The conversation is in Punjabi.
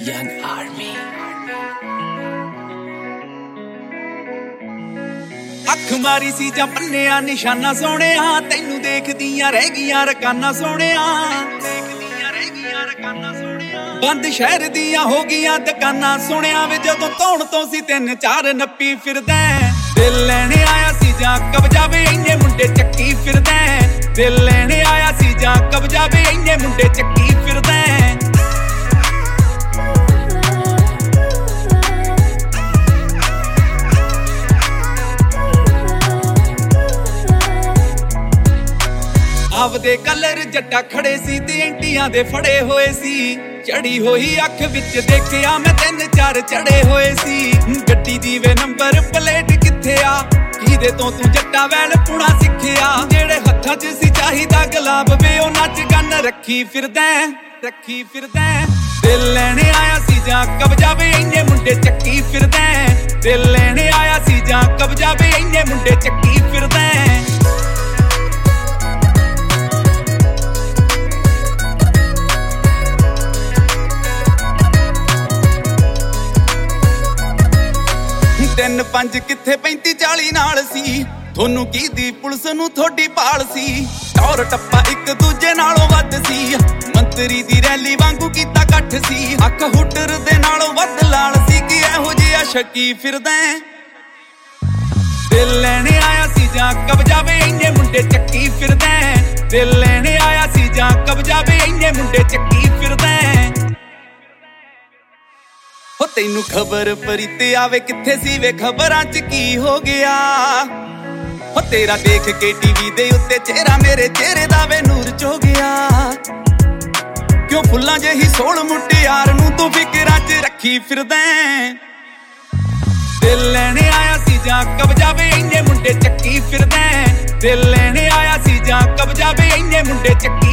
Young Army। ਅੱਖ ਮਾਰੀ ਸੀ ਜਾਂ ਪੰਨਿਆ ਨਿਸ਼ਾਨਾ ਸੋਹਣਿਆ, ਤੈਨੂੰ ਦੇਖਦੀਆਂ ਰਹਿ ਗਈਆਂ ਰਕਾਨਾ ਸੋਹਣਿਆ, ਬੰਦ ਸ਼ਹਿਰ ਦੀਆਂ ਹੋ ਗਈਆਂ ਦੁਕਾਨਾਂ ਸੋਹਣਿਆ ਵੇ। ਜਦੋਂ ਧੌਣ ਤੋਂ ਸੀ 3-4 ਨੱਪੀ ਫਿਰਦਾ, ਦਿਲ ਲੈਣ ਆਇਆ ਸੀ ਜਾਂ ਕਬਜ਼ਾ ਵੇ ਇੰਨੇ ਮੁੰਡੇ ਚੱਕੀ ਫਿਰਦਾ, ਦਿਲ ਲੈਣ ਆਇਆ ਸੀ ਜਾਂ ਕਬਜ਼ਾ ਵੇ ਇੰਨੇ ਮੁੰਡੇ ਚੱਕੀ ਫਿਰਦਾ। ਆਪਦੇ ਕਲਰ ਜੱਟਾ ਖੜੇ ਸੀ ਤੇ ਐਂਟੀਆਂ ਦੇ ਫੜੇ ਹੋਏ ਸੀ, ਚੜੀ ਹੋਈ ਅੱਖ ਵਿੱਚ ਦੇਖਿਆ ਮੈਂ 3-4 ਚੜੇ ਹੋਏ ਸੀ। ਗੱਡੀ ਦੀ ਵੇ ਨੰਬਰ ਪਲੇਟ ਕਿੱਥੇ ਆ, ਕਿਹਦੇ ਤੋਂ ਤੂੰ ਜੱਟਾ ਵੈਲ ਪੁਣਾ ਸਿੱਖਿਆ, ਜਿਹੜੇ ਹੱਥਾਂ 'ਚ ਸੀ ਚਾਹੀਦਾ ਗੁਲਾਬ ਵੇ ਉਹ ਨੱਚ ਗੰਨ ਰੱਖੀ ਫਿਰਦਾ, ਰੱਖੀ ਫਿਰਦਾ। ਦਿਲ ਲੈਣ ਆਇਆ ਸੀ ਜਾਂ ਕਬਜ਼ਾ ਵੇ ਇੰਨੇ ਮੁੰਡੇ ਚੱਕੀ ਫਿਰਦਾ, ਦਿਲ ਲੈਣ ਆਇਆ ਸੀ ਜਾਂ ਕਬਜ਼ਾ ਵੇ ਇੰਨੇ ਮੁੰਡੇ ਚੱਕੀ ਫਿਰਦਾ। ਤਿੰਨ ਪੰਜ ਕਿੱਥੇ 35-40 ਨਾਲ ਸੀ, ਤੁਹਾਨੂੰ ਕੀ ਦੀ ਪੁਲਿਸ ਨੂੰ ਥੋੜੀ ਭਾਲ ਸੀ। ਟੌਰ ਟੱਪਾ ਇੱਕ ਦੂਜੇ ਨਾਲੋਂ ਵੱਧ ਸੀ, ਮੰਤਰੀ ਦੀ ਰੈਲੀ ਵਾਂਗੂ ਕੀਤਾ ਇਕੱਠ ਸੀ। ਅੱਖ ਹੁੱਟਰ ਦੇ ਨਾਲੋਂ ਵੱਧ ਲਾਲ ਸੀ ਕਿ ਇਹੋ ਜਿਹਾ ਸ਼ੱਕੀ ਫਿਰਦਾ। ਦਿਲ ਲੈਣ ਆਇਆ ਸੀ ਜਾਂ ਕਬਜ਼ਾ ਵੇ ਇੰਨੇ ਮੁੰਡੇ ਚੱਕੀ ਫਿਰਦਾ, ਦਿਲ ਲੈਣ ਆਇਆ ਸੀ ਜਾਂ ਕਬਜ਼ਾ ਵੇ ਇੰਨੇ ਮੁੰਡੇ ਚੱਕੀ ਫਿਰਦਾ। ਹੋ ਤੈਨੂੰ ਖਬਰ ਪਰੀਤੇ ਆਵੇ ਕਿੱਥੇ ਸੀ ਵੇ ਖਬਰਾਂ 'ਚ ਕੀ ਹੋ ਗਿਆ, ਹੋ ਤੇਰਾ ਦੇਖ ਕੇ ਟੀਵੀ ਦੇ ਉੱਤੇ ਚਿਹਰਾ ਮੇਰੇ ਚਿਹਰੇ ਦਾ ਵੇ ਨੂਰ ਚੋ ਗਿਆ। ਕਿਉਂ ਫੁੱਲਾਂ ਜਿਹੀ ਸੋਹਲ ਮੁਟਿਆਰ ਨੂੰ ਤੂੰ ਫਿਕਰਾਂ 'ਚ ਰੱਖੀ ਫਿਰਦਾ, ਦਿਲ ਲੈਣ ਆਇਆ ਸੀ ਜਾਂ ਕਬਜ਼ਾ ਵੇ ਇੰਨੇ ਮੁੰਡੇ ਚੱਕੀ ਫਿਰਦਾ, ਦਿਲ ਲੈਣ ਆਇਆ ਸੀ ਜਾਂ ਕਬਜ਼ਾ ਵੇ ਇੰਨੇ ਮੁੰਡੇ ਚੱਕੀ